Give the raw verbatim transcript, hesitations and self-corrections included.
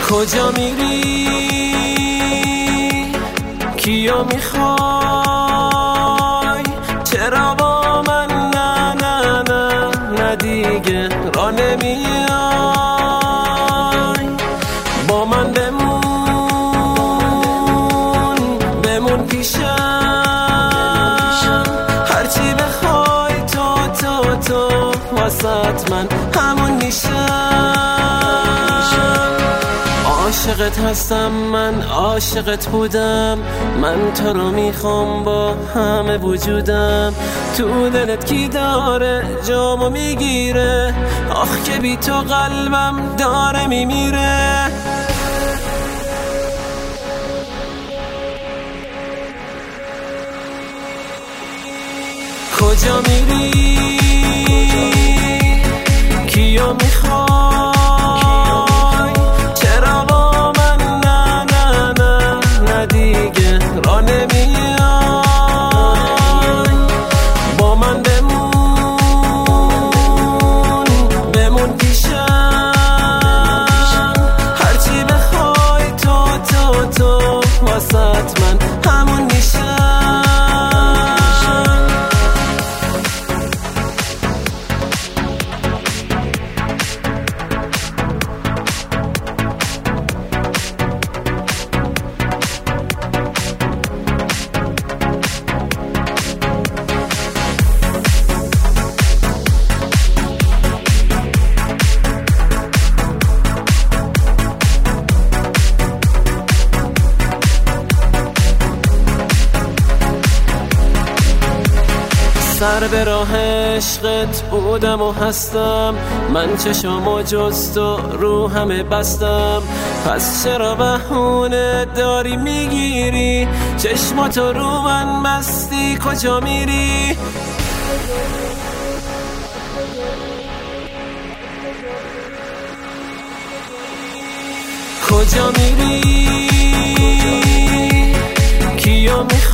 کجا میری؟ کیو میخوای؟ چرا با من نه نه نه نه دیگه را نمیای؟ با من بمون بمون پیشم، هرچی بخوای تو تو تو واسط من همون میشم. عاشقت هستم من، عاشقت بودم من، تو رو میخوام با همه وجودم. تو دلت کی داره جامو میگیره؟ آخ که بی تو قلبم داره میمیره. کجا میری؟ کیو میخوای؟ چرا با من نه نه نه نه دیگه را نمیای؟ با من بمون بمون پیشم، هرچی بخوای تو تو تو واسط من همون میشم. سر به راه عشقت بودم و هستم، من چشمو جز تو رو همه بستم. پس چرا بهونه داری میگیری؟ چشماتو رو من بستی، کجا میری؟ کجا میری؟ کیو میخوای؟